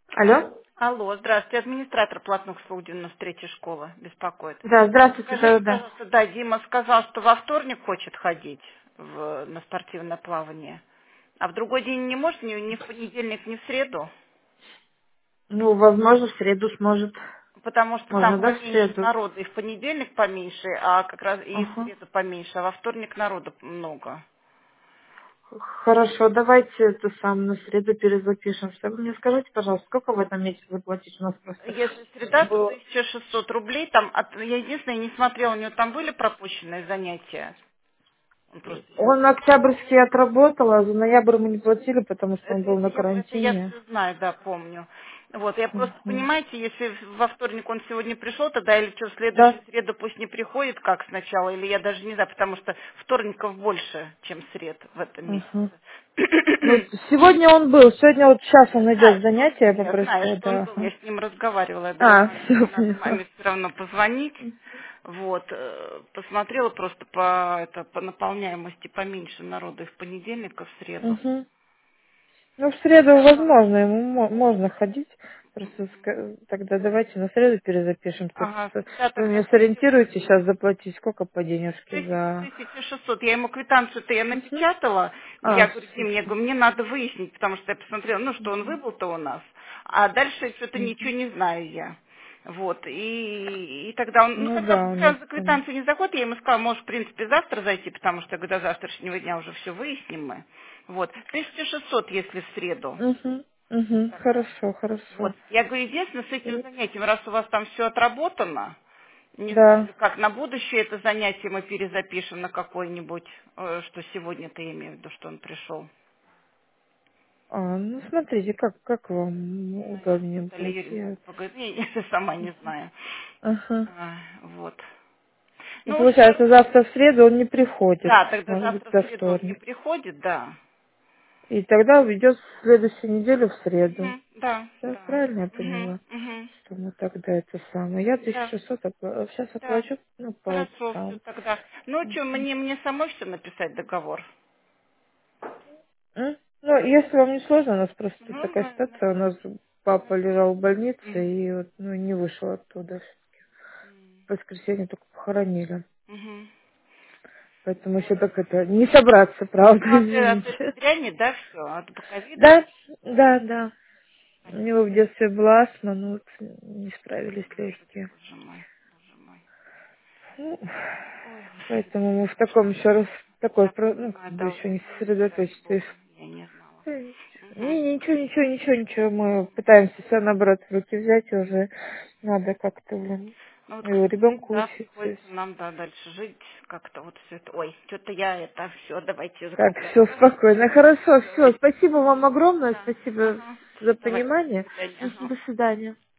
Алло? Алло, здравствуйте, администратор платных услуг 93-й школы беспокоит. Да, здравствуйте, Скажите, да. пожалуйста, да, Дима сказал, что во вторник хочет ходить на спортивное плавание, а в другой день не может, ни в понедельник, ни в среду, Ну, возможно, в среду сможет. потому что Можно, там да, в поменьше среду? народу, и в понедельник поменьше, а как раз и в Ага. среду поменьше, а во вторник народу много. Хорошо, давайте это сам на среду перезапишемся. Вы мне скажите, пожалуйста, сколько в этом месяце заплатить? У нас просто Если среда, то было... 1600 рублей, там, я единственное, не смотрела, у него там были пропущенные занятия, он просто сейчас. Он октябрьский отработал, а за ноябрь мы не платили, потому что он был на Это я карантине. все знаю, да, помню. Вот, я просто, Мгм. понимаете, если во вторник он сегодня пришел, тогда или что, в следующую Да. среду пусть не приходит, как сначала, или я даже не знаю, потому что вторников больше, чем сред в этом Ага. Ну, месяце. сегодня он был. Сегодня вот сейчас он идет Знаю, в что он занятия, был, я я знаю, попросила, что он да. был, я Ага. с ним разговаривала, я говорю, А, надо, все надо поняла. маме все равно позвонить. Вот, посмотрела просто по наполняемости поменьше народу и в понедельник, и в среду. Угу. Ну, в среду возможно, ему можно ходить. Просто тогда давайте на среду перезапишемся. Ага, Просто всегда вы тогда меня сориентируете сейчас заплатить сколько по денежке за... 1600. Я ему квитанцию-то я Угу. напечатала. А, Я говорю, все. Дим, я говорю, мне надо выяснить, потому что я посмотрела, ну, что он выбыл-то у нас. А дальше что-то ничего не знаю я. Вот, и тогда он, ну, Ну хотя да, бы у пускай нас он за там... квитанцию не заходит, я ему сказала, можешь, в принципе, завтра зайти, потому что я говорю, до завтрашнего дня уже все выясним мы. Вот, 1600, если в среду. Угу. Угу. Тогда. Хорошо, Вот, хорошо. я говорю, единственное, с этим занятием, раз у вас там все отработано, не Да. знаю, как на будущее это занятие мы перезапишем на какой-нибудь, что сегодня-то я имею в виду, что он пришел. А, ну смотрите, как вам Не знаю, сейчас удобнее Наталья будет. Юрьевна могут поговорить. Я сама не знаю. Ага. Вот. Ну, Ну, получается, завтра в среду он не приходит. да, тогда Может быть, завтра в до среду он не вторника. приходит, да. И тогда уйдет в следующую неделю в среду. Мгм, да, Да, да. правильно я Мгм, поняла, мгм, что мы тогда это самое. Я да, 1600 сейчас да. оплачу, ну, по это Хорошо, все самое. тогда. Ну, что, мне самой все написать договор? Ну, если вам не сложно, у нас просто Ну, такая ситуация, у нас папа лежал в больнице мгм, и вот, ну, не вышел оттуда. В воскресенье только похоронили. мгм. Поэтому еще так это, не собраться, правда, Ну, от этой извините. дряни, да, все, от ковида? Да, да, да. У него в Понятно. детстве была астма, но вот не справились Господи, легкие. боже мой, боже мой. Ну, Ой, Господи, поэтому мы в таком страшно. еще раз, такой, Я ну, как понимаю, бы да, еще не извините, ради сосредоточиться. бога, я не знала. Мгм. Не, ничего, ничего, ничего, ничего. Мы пытаемся все наоборот в руки взять, и уже надо как-то, блин, Ну вот, и к у сожалению, ребенка да, учиться. приходится нам, да, дальше жить, как-то вот все это. Ой, что-то я это, все, давайте Так, все закругляться. спокойно. Хорошо, все. Давайте. Спасибо вам огромное, Да. спасибо Ага. за Давайте, до понимание. свидания. Ага. До свидания.